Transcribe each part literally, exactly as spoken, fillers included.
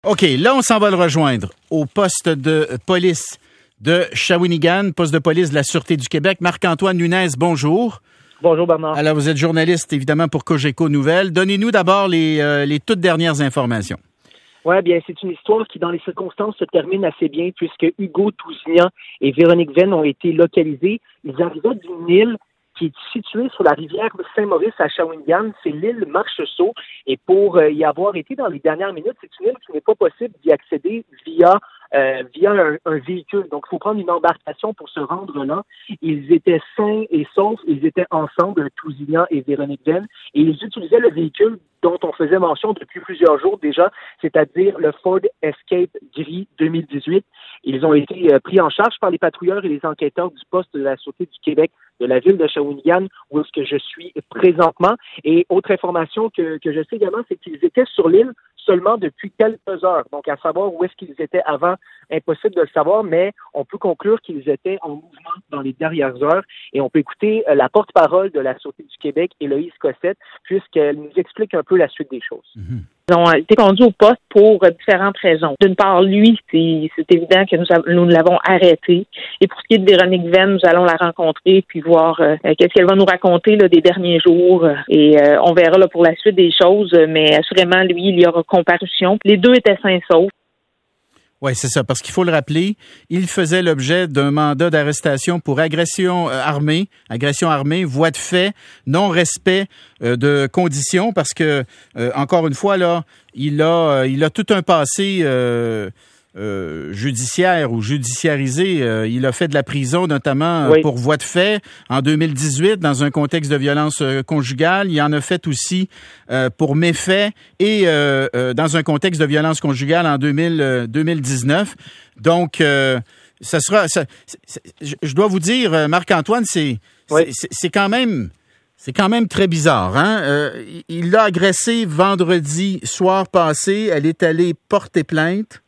OK, là, on s'en va le rejoindre au poste de police de Shawinigan, poste de police de la Sûreté du Québec. Marc-Antoine Nunez, bonjour. Bonjour, Bernard. Alors, vous êtes journaliste, évidemment, pour Cogeco Nouvelles. Donnez-nous d'abord les, euh, les toutes dernières informations. Oui, bien, c'est une histoire qui, dans les circonstances, se termine assez bien puisque Hugo Tousignan et Véronique Venn ont été localisés. Ils arrivaient d'une île qui est située sur la rivière Saint-Maurice à Shawinigan. C'est l'île Marcheseau. Et pour euh, y avoir été dans les dernières minutes, c'est une île qui n'est pas possible d'y accéder via Euh, via un, un véhicule. Donc, il faut prendre une embarcation pour se rendre là. Ils étaient sains et saufs. Ils étaient ensemble, Tousignan et Véronique Venn, et ils utilisaient le véhicule dont on faisait mention depuis plusieurs jours déjà, c'est-à-dire le Ford Escape gris deux mille dix-huit. Ils ont été euh, pris en charge par les patrouilleurs et les enquêteurs du poste de la Sûreté du Québec de la ville de Shawinigan, où est-ce que je suis présentement. Et autre information que, que je sais également, c'est qu'ils étaient sur l'île seulement depuis quelques heures. Donc, à savoir où est-ce qu'ils étaient avant, impossible de le savoir, mais on peut conclure qu'ils étaient en mouvement dans les dernières heures. Et on peut écouter la porte-parole de la Sûreté du Québec, Héloïse Cossette, puisqu'elle nous explique un peu la suite des choses. Mm-hmm. Ils ont été conduits au poste pour différentes raisons. D'une part, lui, c'est, c'est évident que nous, nous l'avons arrêté. Et pour ce qui est de Véronique Venn, nous allons la rencontrer puis voir euh, qu'est-ce qu'elle va nous raconter là, des derniers jours. Et euh, on verra là, pour la suite des choses. Mais assurément, lui, il y aura comparution. Les deux étaient sains et saufs. Oui, c'est ça, parce qu'il faut le rappeler, il faisait l'objet d'un mandat d'arrestation pour agression euh, armée, agression armée, voie de fait, non-respect euh, de conditions, parce que, euh, encore une fois, là, il a, euh, il a tout un passé euh, euh, judiciaire ou judiciarisé. Euh, il a fait de la prison, notamment euh, oui. pour voie de fait, en deux mille dix-huit, dans un contexte de violence euh, conjugale. Il en a fait aussi euh, pour méfait et euh, euh, dans un contexte de violence conjugale en deux mille, euh, deux mille dix-neuf. Donc, euh, ça sera... Ça, c'est, c'est, je dois vous dire, Marc-Antoine, c'est, oui. c'est, c'est quand même... C'est quand même très bizarre, hein? Euh, il l'a agressée vendredi soir passé. Elle est allée porter plainte.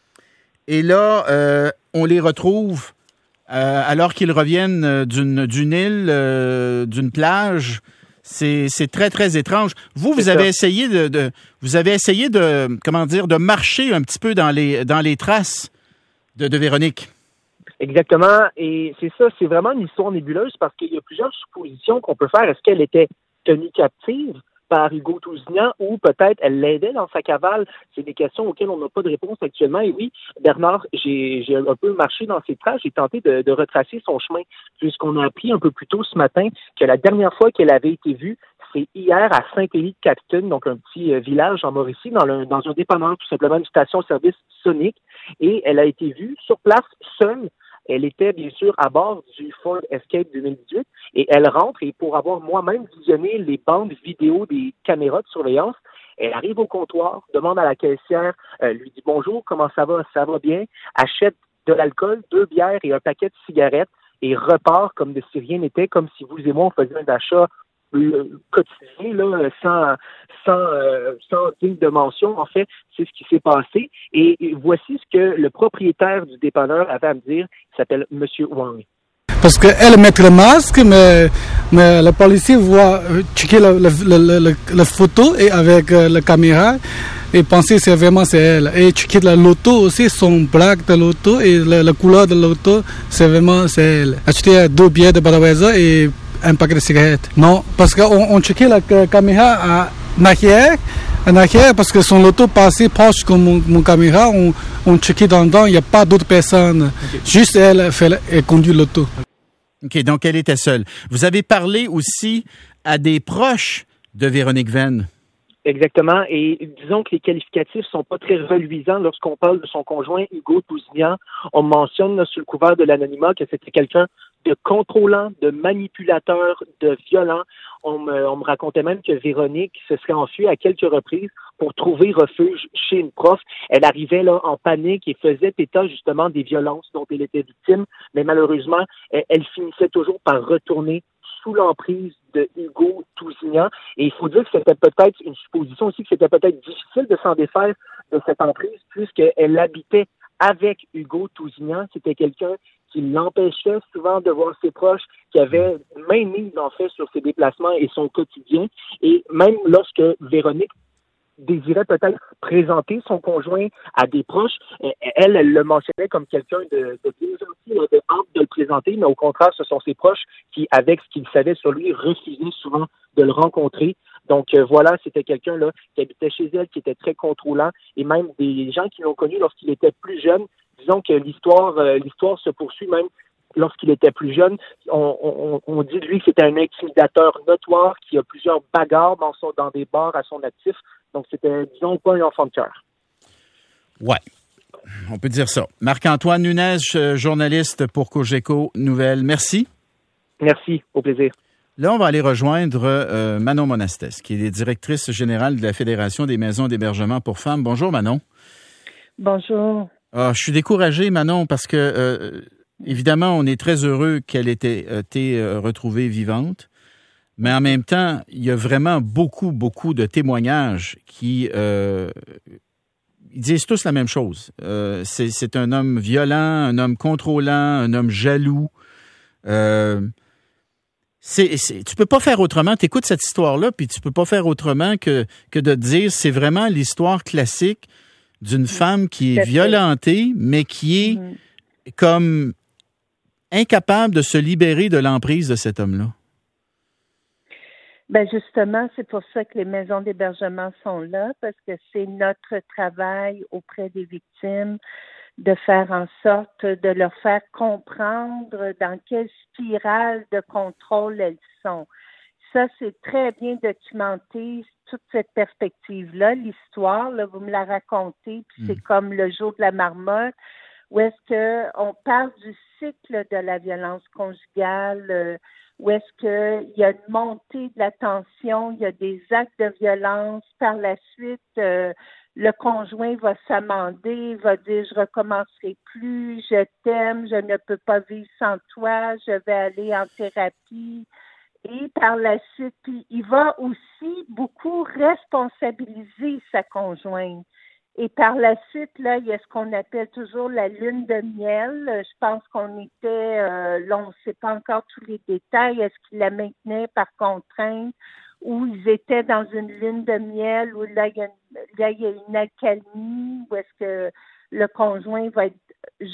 Et là, euh, on les retrouve euh, alors qu'ils reviennent d'une, d'une île, euh, d'une plage. C'est, c'est très, très étrange. Vous, vous c'est avez ça. essayé de, de, vous avez essayé de, comment dire, de marcher un petit peu dans les, dans les traces de, de Véronique. Exactement. Et c'est ça, c'est vraiment une histoire nébuleuse parce qu'il y a plusieurs suppositions qu'on peut faire. Est-ce qu'elle était tenue captive par Hugo Tousignan ou peut-être elle l'aidait dans sa cavale? C'est des questions auxquelles on n'a pas de réponse actuellement. Et oui, Bernard, j'ai, j'ai un peu marché dans ses traces, j'ai tenté de, de retracer son chemin puisqu'on a appris un peu plus tôt ce matin que la dernière fois qu'elle avait été vue, c'est hier à Saint-Élie-de-Capitaine, donc un petit euh, village en Mauricie, dans, le, dans un dépanneur, tout simplement une station-service Sonic, et elle a été vue sur place seule. Elle était bien sûr à bord du Ford Escape deux mille dix-huit et elle rentre et pour avoir moi-même visionné les bandes vidéo des caméras de surveillance, elle arrive au comptoir, demande à la caissière, euh, lui dit bonjour, comment ça va, ça va bien, achète de l'alcool, deux bières et un paquet de cigarettes et repart comme de si rien n'était, comme si vous et moi on faisait un achat le quotidien, là, sans, sans, euh, sans digne de mention, en fait, c'est ce qui s'est passé. Et, et voici ce que le propriétaire du dépanneur avait à me dire, il s'appelle M. Wang. Parce qu'elle met le masque, mais, mais le policier voit checker la, la, la, la, la photo et avec euh, la caméra et penser que c'est vraiment c'est elle. Et checker la l'auto aussi, son plaque de l'auto et la, la couleur de l'auto, c'est vraiment c'est elle. Acheter deux billets de Budweiser et un paquet de cigarettes. Non, parce qu'on on checkait la caméra à arrière, en arrière, parce que son auto passait proche comme mon, mon caméra, on, on checkait dans dedans, il n'y a pas d'autres personnes. Okay. Juste elle, elle, elle conduit l'auto. OK, donc elle était seule. Vous avez parlé aussi à des proches de Véronique Venn. Exactement, et disons que les qualificatifs sont pas très reluisants lorsqu'on parle de son conjoint Hugo Tousignan. On mentionne là, sous le couvert de l'anonymat que c'était quelqu'un de contrôlant, de manipulateur, de violent. On me, on me racontait même que Véronique se serait enfuie à quelques reprises pour trouver refuge chez une prof. Elle arrivait là en panique et faisait état justement des violences dont elle était victime, mais malheureusement, elle, elle finissait toujours par retourner sous l'emprise de Hugo Tousignan. Et il faut dire que c'était peut-être une supposition aussi que c'était peut-être difficile de s'en défaire de cette emprise puisqu'elle habitait avec Hugo Tousignan. C'était quelqu'un qui l'empêchait souvent de voir ses proches, qui avait main mise en fait sur ses déplacements et son quotidien. Et même lorsque Véronique désirait peut-être présenter son conjoint à des proches. Elle, elle le mentionnait comme quelqu'un de, de bien gentil, de hâte de le présenter, mais au contraire, ce sont ses proches qui, avec ce qu'ils savaient sur lui, refusaient souvent de le rencontrer. Donc euh, voilà, c'était quelqu'un là qui habitait chez elle, qui était très contrôlant, et même des gens qui l'ont connu lorsqu'il était plus jeune. Disons que l'histoire, euh, l'histoire se poursuit même lorsqu'il était plus jeune. On, on, on dit de lui que c'était un intimidateur notoire, qui a plusieurs bagarres dans, son, dans des bars à son actif. Donc c'était, disons, pas un enfant de cœur. Ouais. On peut dire ça. Marc-Antoine Nunez, journaliste pour Cogeco Nouvelles. Merci. Merci. Au plaisir. Là, on va aller rejoindre euh, Manon Monastès, qui est directrice générale de la Fédération des maisons d'hébergement pour femmes. Bonjour, Manon. Bonjour. Ah, je suis découragé, Manon, parce que, euh, évidemment, on est très heureux qu'elle ait été, été euh, retrouvée vivante. Mais en même temps, il y a vraiment beaucoup, beaucoup de témoignages qui euh, ils disent tous la même chose. Euh, c'est, c'est un homme violent, un homme contrôlant, un homme jaloux. Euh, c'est, c'est, tu peux pas faire autrement. Tu écoutes cette histoire-là, puis tu peux pas faire autrement que, que de te dire c'est vraiment l'histoire classique d'une femme qui est violentée, mais qui est mm-hmm. comme incapable de se libérer de l'emprise de cet homme-là. Ben justement, c'est pour ça que les maisons d'hébergement sont là, parce que c'est notre travail auprès des victimes de faire en sorte de leur faire comprendre dans quelle spirale de contrôle elles sont. Ça, c'est très bien documenté, toute cette perspective-là, l'histoire, là, vous me la racontez, puis mmh. c'est comme le jour de la marmotte, où est-ce que on parle du cycle de la violence conjugale, euh, où est-ce qu'il y a une montée de la tension, il y a des actes de violence. Par la suite, euh, le conjoint va s'amender, va dire « je recommencerai plus, je t'aime, je ne peux pas vivre sans toi, je vais aller en thérapie ». Et par la suite, puis il va aussi beaucoup responsabiliser sa conjointe. Et par la suite, là, il y a ce qu'on appelle toujours la lune de miel. Je pense qu'on était, euh, là, on ne sait pas encore tous les détails. Est-ce qu'il la maintenait par contrainte ou ils étaient dans une lune de miel où là, il y a une, là, il y a une accalmie, où est-ce que le conjoint va être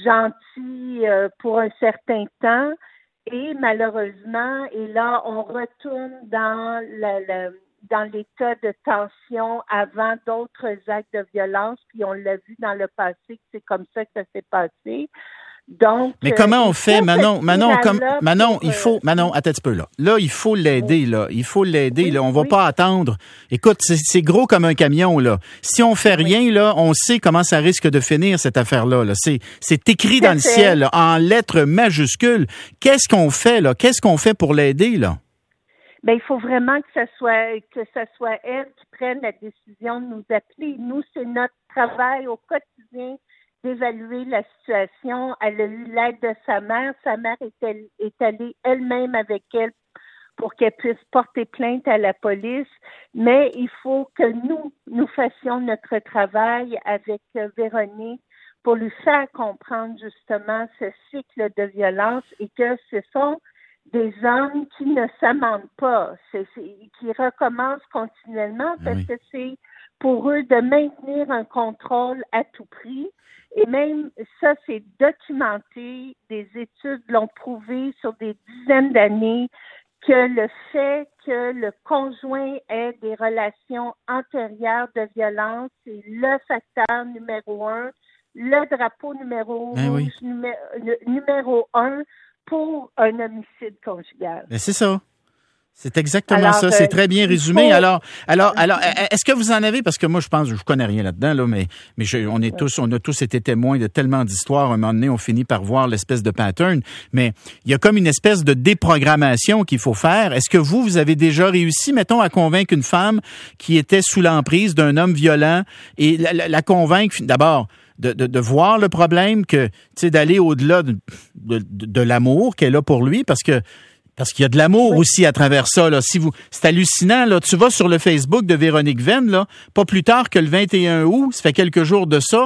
gentil euh, pour un certain temps. Et malheureusement, et là, on retourne dans la, la dans l'état de tension avant d'autres actes de violence, puis on l'a vu dans le passé que c'est comme ça que ça s'est passé. Donc, mais comment on fait, Manon? Manon, comme, Manon, pour, il faut, Manon, attends un petit peu, là. Là, il faut l'aider, là. Il faut l'aider, oui, là. On va oui. pas attendre. Écoute, c'est, c'est gros comme un camion, là. Si on fait rien, oui. là, on sait comment ça risque de finir, cette affaire-là, là. C'est, c'est écrit c'est dans fait. le ciel, là, en lettres majuscules. Qu'est-ce qu'on fait, là? Qu'est-ce qu'on fait pour l'aider, là? Ben, il faut vraiment que ça soit, que ça soit elle qui prenne la décision de nous appeler. Nous, c'est notre travail au quotidien d'évaluer la situation. Elle a eu l'aide de sa mère. Sa mère est, elle, est allée elle-même avec elle pour qu'elle puisse porter plainte à la police. Mais il faut que nous, nous fassions notre travail avec Véronique pour lui faire comprendre justement ce cycle de violence et que ce sont des hommes qui ne s'amendent pas, c'est, c'est, qui recommencent continuellement parce oui. que c'est pour eux de maintenir un contrôle à tout prix. Et même ça, c'est documenté. Des études l'ont prouvé sur des dizaines d'années que le fait que le conjoint ait des relations antérieures de violence, c'est le facteur numéro un, le drapeau numéro ben rouge, oui. numé, numéro un pour un homicide conjugal. Ben c'est ça. C'est exactement alors, ça. Euh, c'est très bien résumé. Faut... Alors, alors, alors, est-ce que vous en avez? Parce que moi, je pense, je connais rien là-dedans, là, mais, mais je, on est ouais. tous, on a tous été témoins de tellement d'histoires. À un moment donné, on finit par voir l'espèce de pattern. Mais il y a comme une espèce de déprogrammation qu'il faut faire. Est-ce que vous, vous avez déjà réussi, mettons, à convaincre une femme qui était sous l'emprise d'un homme violent et la, la, la convaincre, d'abord, De, de, de voir le problème, que tu sais, d'aller au-delà de, de, de l'amour qu'elle a pour lui, parce que parce qu'il y a de l'amour oui. aussi à travers ça. Là. Si vous, c'est hallucinant. Là. Tu vas sur le Facebook de Véronique Venn, là, pas plus tard que le vingt et un août, ça fait quelques jours de ça,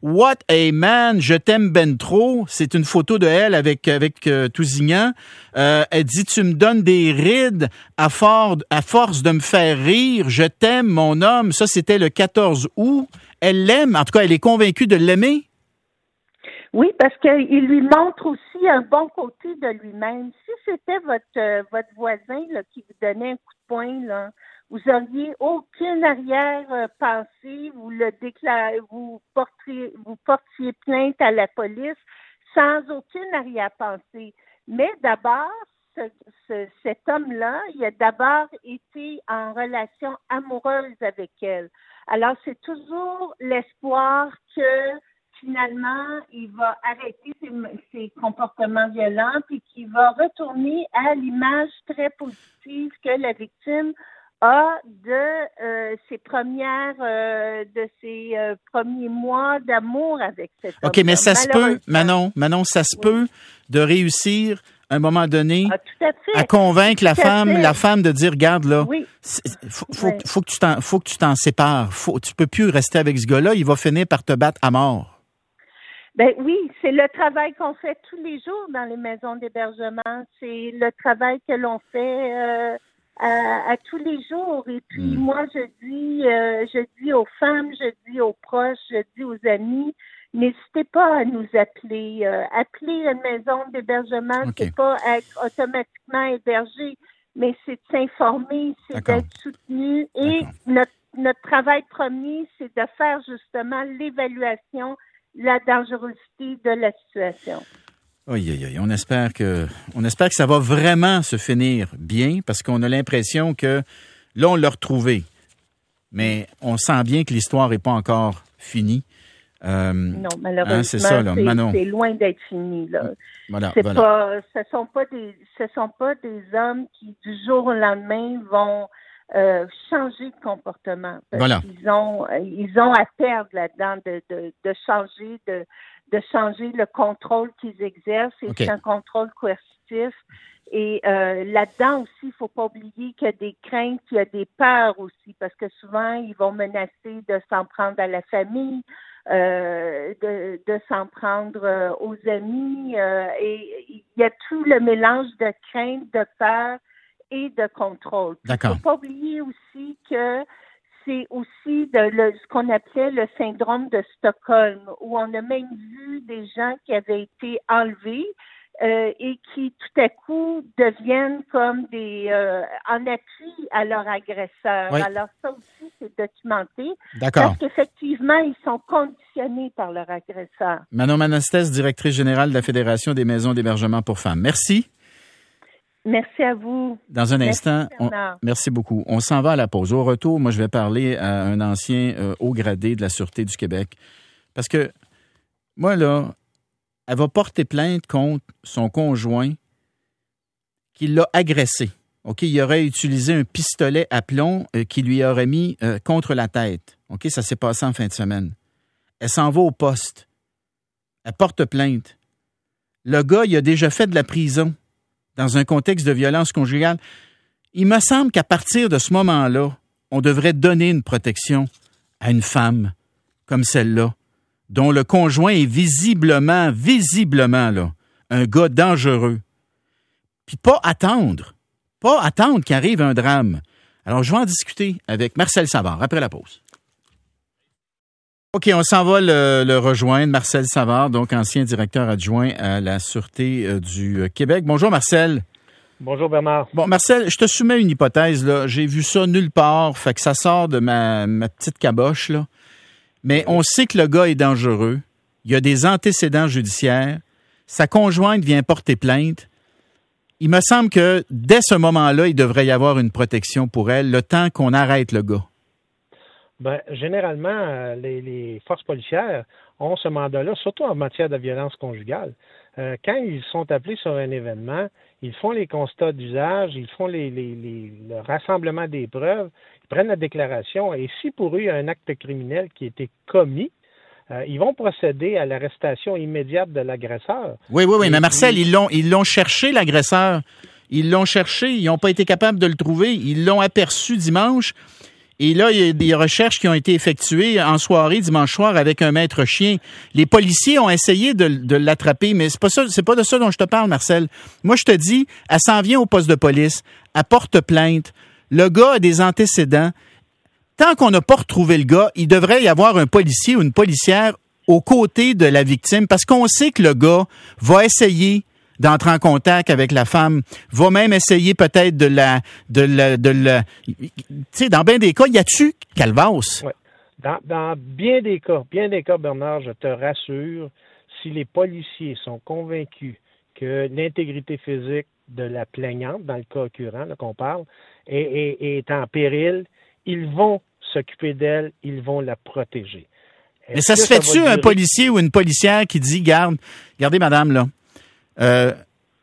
What a man, je t'aime ben trop. C'est une photo de elle avec avec euh, Tousignan. Euh, elle dit, tu me donnes des rides à, for- à force de me faire rire. Je t'aime, mon homme. Ça, c'était le quatorze août. Elle l'aime. En tout cas, elle est convaincue de l'aimer. Oui, parce qu'il lui montre aussi un bon côté de lui-même. Si c'était votre euh, votre voisin là, qui vous donnait un coup de poing, là, vous auriez aucune arrière-pensée, vous le déclarez, vous portiez, vous portiez plainte à la police sans aucune arrière-pensée. Mais d'abord, ce, ce, cet homme-là, il a d'abord été en relation amoureuse avec elle. Alors, c'est toujours l'espoir que finalement, il va arrêter ses, ses comportements violents puis qu'il va retourner à l'image très positive que la victime a de euh, ses premières, euh, de ses euh, premiers mois d'amour avec cet homme. OK, mais ça se peut, Manon, Manon, ça se oui. peut de réussir à un moment donné ah, tout à, fait. à convaincre la tout femme, la femme de dire, regarde là, oui. faut, faut, oui. faut que tu t'en, faut que tu t'en sépares. Faut, tu peux plus rester avec ce gars-là, il va finir par te battre à mort. Ben oui, c'est le travail qu'on fait tous les jours dans les maisons d'hébergement. C'est le travail que l'on fait euh, à, à tous les jours. Et puis mmh. moi, je dis, euh, je dis aux femmes, je dis aux proches, je dis aux amis, n'hésitez pas à nous appeler. Euh, appeler une maison d'hébergement, okay. c'est pas être automatiquement hébergé, mais c'est de s'informer, c'est D'accord. d'être soutenu. Et notre, notre travail premier, c'est de faire justement l'évaluation la dangerosité de la situation. Oui, oui, oui. On espère que, on espère que ça va vraiment se finir bien parce qu'on a l'impression que là, on l'a retrouvé. Mais on sent bien que l'histoire n'est pas encore finie. Euh, non, malheureusement, hein, c'est, ça, là. C'est, c'est loin d'être fini. Là. Voilà, c'est voilà. Pas, ce sont pas des, ce sont pas des hommes qui du jour au lendemain vont Euh, changer de comportement. Voilà. Ils ont, ils ont à perdre là-dedans de, de, de changer, de, de changer le contrôle qu'ils exercent. Et okay. c'est un contrôle coercitif. Et euh, là-dedans aussi, il faut pas oublier qu'il y a des craintes, qu'il y a des peurs aussi, parce que souvent, ils vont menacer de s'en prendre à la famille, euh, de, de s'en prendre euh, aux amis. Euh, et il y a tout le mélange de crainte, de peur et de contrôle. Il ne faut pas oublier aussi que c'est aussi de le, ce qu'on appelait le syndrome de Stockholm, où on a même vu des gens qui avaient été enlevés euh, et qui tout à coup deviennent comme des euh, en appui à leur agresseur. Oui. Alors ça aussi, c'est documenté. D'accord. Parce qu'effectivement, ils sont conditionnés par leur agresseur. Manon Manastès, directrice générale de la Fédération des maisons d'hébergement pour femmes. Merci. Merci à vous. Dans un merci, instant, on, merci beaucoup. On s'en va à la pause. Au retour, moi, je vais parler à un ancien euh, haut gradé de la Sûreté du Québec. Parce que, moi, là, elle va porter plainte contre son conjoint qui l'a agressé. OK? Il aurait utilisé un pistolet à plomb euh, qui lui aurait mis euh, contre la tête. OK? Ça s'est passé en fin de semaine. Elle s'en va au poste. Elle porte plainte. Le gars, il a déjà fait de la prison dans un contexte de violence conjugale. Il me semble qu'à partir de ce moment-là, on devrait donner une protection à une femme comme celle-là, dont le conjoint est visiblement, visiblement, là, un gars dangereux. Puis pas attendre, pas attendre qu'arrive un drame. Alors, je vais en discuter avec Marcel Savard après la pause. OK, on s'en va le, le rejoindre. Marcel Savard, donc ancien directeur adjoint à la Sûreté euh, du Québec. Bonjour, Marcel. Bonjour, Bernard. Bon, Marcel, je te soumets une hypothèse, là. J'ai vu ça nulle part, fait que ça sort de ma, ma petite caboche, là. Mais on sait que le gars est dangereux. Il y a des antécédents judiciaires. Sa conjointe vient porter plainte. Il me semble que dès ce moment-là, il devrait y avoir une protection pour elle, le temps qu'on arrête le gars. Ben, généralement, les, les forces policières ont ce mandat-là, surtout en matière de violence conjugale. Euh, quand ils sont appelés sur un événement, ils font les constats d'usage, ils font les, les, les, le rassemblement des preuves, ils prennent la déclaration et si pour eux il y a un acte criminel qui a été commis, euh, ils vont procéder à l'arrestation immédiate de l'agresseur. Oui, oui, oui, et mais Marcel, ils l'ont, ils l'ont cherché, l'agresseur. Ils l'ont cherché, ils n'ont pas été capables de le trouver. Ils l'ont aperçu dimanche. Et là, il y a des recherches qui ont été effectuées en soirée, dimanche soir, avec un maître chien. Les policiers ont essayé de, de l'attraper, mais c'est pas ça, c'est pas de ça dont je te parle, Marcel. Moi, je te dis, elle s'en vient au poste de police, elle porte plainte. Le gars a des antécédents. Tant qu'on n'a pas retrouvé le gars, il devrait y avoir un policier ou une policière aux côtés de la victime, parce qu'on sait que le gars va essayer d'entrer en contact avec la femme, va même essayer peut-être de la... de la, de la tu sais, dans bien des cas, y a-tu calvasse? Ouais. Dans, dans bien des cas, bien des cas, Bernard, je te rassure, si les policiers sont convaincus que l'intégrité physique de la plaignante, dans le cas occurrent là, qu'on parle, est, est, est en péril, ils vont s'occuper d'elle, ils vont la protéger. Est-ce Mais ça se fait-tu, un policier ou une policière qui dit, garde, regardez madame, là, euh,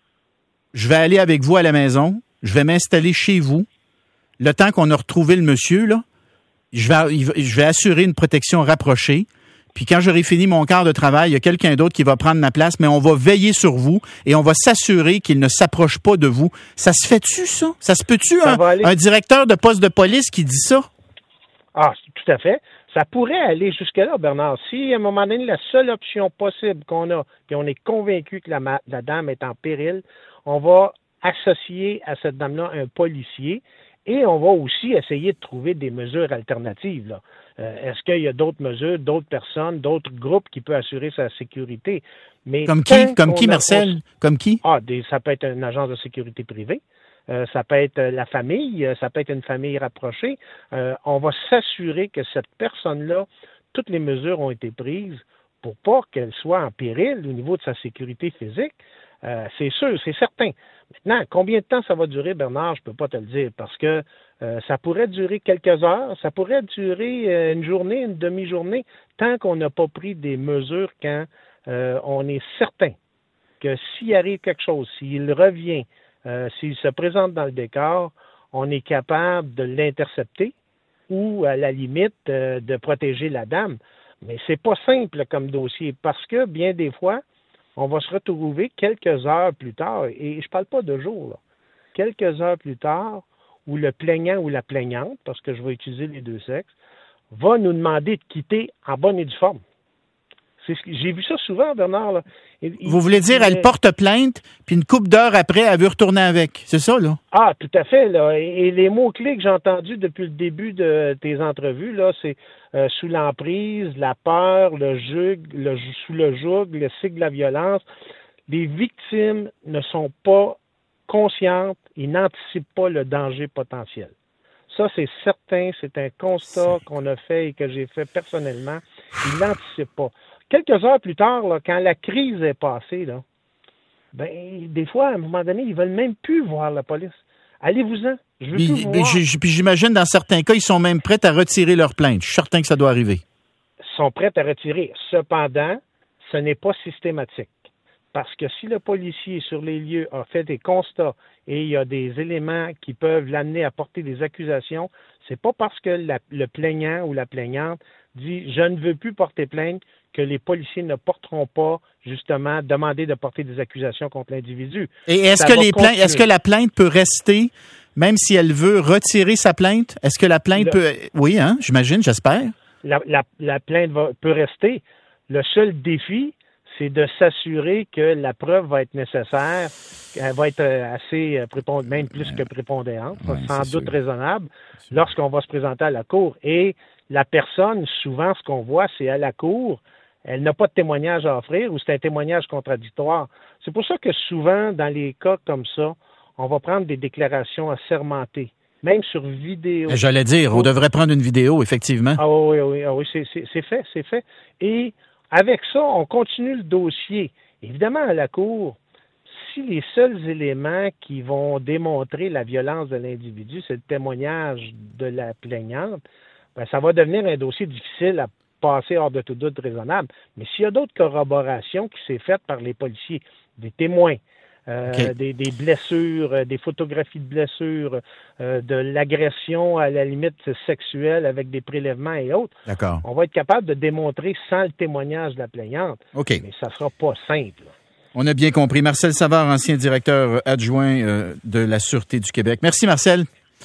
je vais aller avec vous à la maison, je vais m'installer chez vous, le temps qu'on a retrouvé le monsieur, là, je vais, je vais assurer une protection rapprochée, puis quand j'aurai fini mon quart de travail, il y a quelqu'un d'autre qui va prendre ma place, mais on va veiller sur vous et on va s'assurer qu'il ne s'approche pas de vous. Ça se fait-tu, ça? Ça se peut-tu, ça un, un directeur de poste de police qui dit ça? Ah, tout à fait. Ça pourrait aller jusque-là, Bernard. Si, à un moment donné, la seule option possible qu'on a, puis on est convaincu que la, la dame est en péril, on va associer à cette dame-là un policier et on va aussi essayer de trouver des mesures alternatives, là. Euh, est-ce qu'il y a d'autres mesures, d'autres personnes, d'autres groupes qui peuvent assurer sa sécurité? Mais comme qui? Comme qui, a, Marcel? On... Comme qui? Ah, des, ça peut être une agence de sécurité privée. Euh, ça peut être la famille, ça peut être une famille rapprochée. Euh, on va s'assurer que cette personne-là, toutes les mesures ont été prises pour pas qu'elle soit en péril au niveau de sa sécurité physique. Euh, c'est sûr, c'est certain. Maintenant, combien de temps ça va durer, Bernard, je peux pas te le dire, parce que euh, ça pourrait durer quelques heures, ça pourrait durer euh, une journée, une demi-journée, tant qu'on n'a pas pris des mesures quand euh, on est certain que s'il arrive quelque chose, s'il revient, Euh, s'il se présente dans le décor, on est capable de l'intercepter ou, à la limite, euh, de protéger la dame. Mais c'est pas simple comme dossier parce que, bien des fois, on va se retrouver quelques heures plus tard, et je parle pas de jours, là, quelques heures plus tard, où le plaignant ou la plaignante, parce que je vais utiliser les deux sexes, va nous demander de quitter en bonne et due forme. C'est ce que, j'ai vu ça souvent, Bernard. Là. Il, Vous voulez dire, elle porte plainte, puis une couple d'heures après, elle veut retourner avec. C'est ça, là? Ah, tout à fait. Là. Et, et les mots-clés que j'ai entendus depuis le début de tes entrevues, là, c'est euh, sous l'emprise, la peur, le joug, le, sous le joug, le signe de la violence. Les victimes ne sont pas conscientes, ils n'anticipent pas le danger potentiel. Ça, c'est certain, c'est un constat c'est... qu'on a fait et que j'ai fait personnellement. Ils n'anticipent pas. Quelques heures plus tard, là, quand la crise est passée, là, ben, des fois, à un moment donné, ils veulent même plus voir la police. Allez-vous-en. Je veux puis, plus vous voir. Puis j'imagine, dans certains cas, ils sont même prêts à retirer leur plainte. Je suis certain que ça doit arriver. Ils sont prêts à retirer. Cependant, ce n'est pas systématique. Parce que si le policier sur les lieux a fait des constats et il y a des éléments qui peuvent l'amener à porter des accusations, c'est pas parce que la, le plaignant ou la plaignante dit « je ne veux plus porter plainte » que les policiers ne porteront pas, justement, demander de porter des accusations contre l'individu. Et est-ce que, les plaintes, est-ce que la plainte peut rester, même si elle veut retirer sa plainte? Est-ce que la plainte le, peut... Oui, hein, j'imagine, j'espère. La, la, la plainte va, peut rester. Le seul défi, c'est de s'assurer que la preuve va être nécessaire, elle va être assez prépondérante, même plus que prépondérante, ouais, sans doute sûr. raisonnable, lorsqu'on va se présenter à la cour. Et la personne, souvent, ce qu'on voit, c'est à la cour, elle n'a pas de témoignage à offrir ou c'est un témoignage contradictoire. C'est pour ça que souvent, dans les cas comme ça, on va prendre des déclarations assermentées, même sur vidéo. J'allais dire, on devrait prendre une vidéo, effectivement. Ah oui, oui, ah oui, c'est, c'est, c'est fait, c'est fait. Et avec ça, on continue le dossier. Évidemment, à la cour, si les seuls éléments qui vont démontrer la violence de l'individu, c'est le témoignage de la plaignante, ben, ça va devenir un dossier difficile à passer hors de tout doute raisonnable. Mais s'il y a d'autres corroborations qui s'est faites par les policiers, des témoins, euh, okay. des, des blessures, euh, des photographies de blessures, euh, de l'agression à la limite sexuelle avec des prélèvements et autres, D'accord. on va être capable de démontrer sans le témoignage de la plaignante. Okay. Mais ça ne sera pas simple. On a bien compris. Marcel Savard, ancien directeur adjoint euh, de la Sûreté du Québec. Merci, Marcel.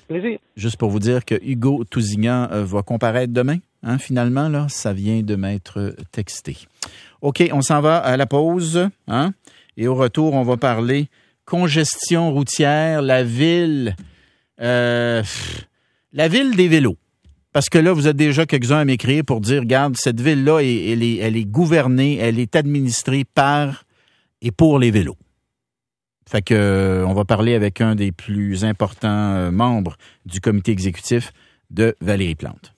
Plaisir. Juste pour vous dire que Hugo Tousignan euh, va comparaître demain. Hein, finalement, là, ça vient de m'être texté. OK, on s'en va à la pause. Hein, et au retour, on va parler congestion routière, la ville, euh, la ville des vélos. Parce que là, vous êtes déjà quelques-uns à m'écrire pour dire, regarde, cette ville-là, elle, elle, est, elle est gouvernée, elle est administrée par et pour les vélos. Fait que euh, on va parler avec un des plus importants euh, membres du comité exécutif de Valérie Plante.